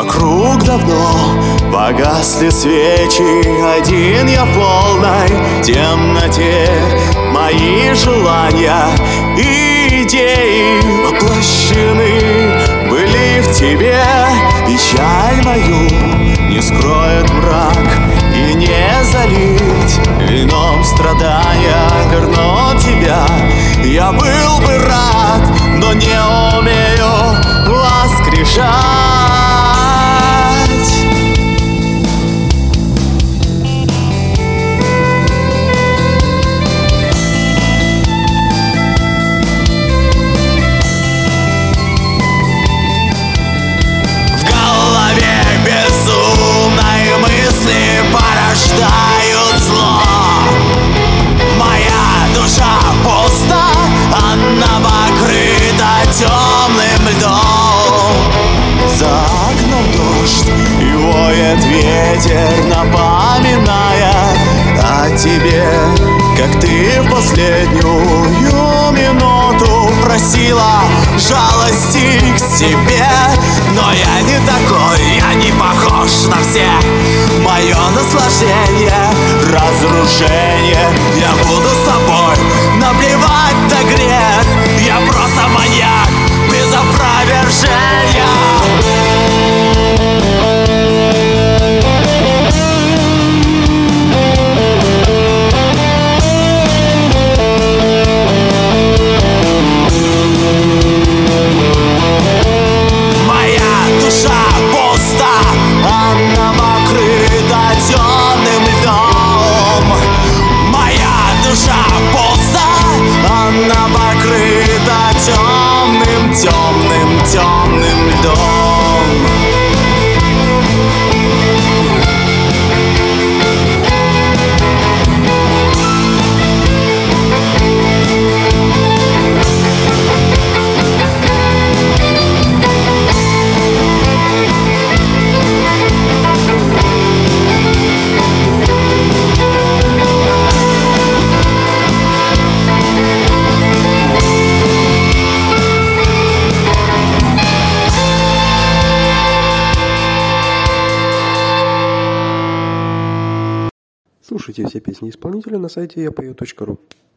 Вокруг давно погасли свечи, один я в полной темноте. Мои желания и идеи воплощены были в тебе. Печаль мою не скроет мрак и не залить вином страдания. Вернуть тебя я был бы рад, но не умею воскрешать. Порождают зло. Моя душа пуста, она покрыта темным льдом. За окном дождь и воет ветер, напоминая о тебе, как ты в последнюю минуту просила жалости к себе. Но я не такой, я не похож на всех. Мое наслаждение, разрушение. Я буду с тобой, наплевать на грех. Я просто маньяк без опровержения. Темным льдом. Моя душа пуста, она покрыта темным, темным, темным льдом. Слушайте все песни исполнителя на сайте yapою.ru.